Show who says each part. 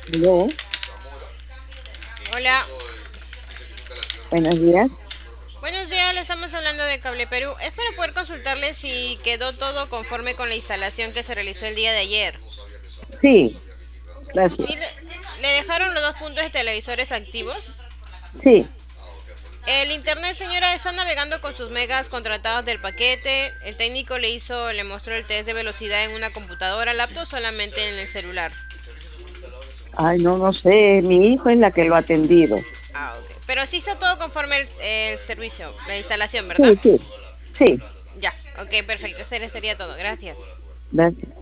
Speaker 1: Aló,
Speaker 2: Hola,
Speaker 1: buenos días.
Speaker 2: buenos días, le estamos hablando de Cable Perú. Es para poder consultarle si quedó todo conforme con la instalación que se realizó el día de ayer.
Speaker 1: Sí,
Speaker 2: ¿Sí
Speaker 1: gracias.
Speaker 2: le dejaron los dos puntos de televisores activos?
Speaker 1: Sí,
Speaker 2: El internet, señora, está navegando con sus megas contratados del paquete. El técnico le mostró el test de velocidad en una computadora, laptop, solamente en el celular.
Speaker 1: ay, no, no sé, mi hijo es la que lo ha atendido.
Speaker 2: Ah, ok. Pero sí está todo conforme el servicio, la instalación, ¿verdad?
Speaker 1: Sí, sí, sí,
Speaker 2: Ya, ok, perfecto. Ese sería todo. Gracias.
Speaker 1: gracias.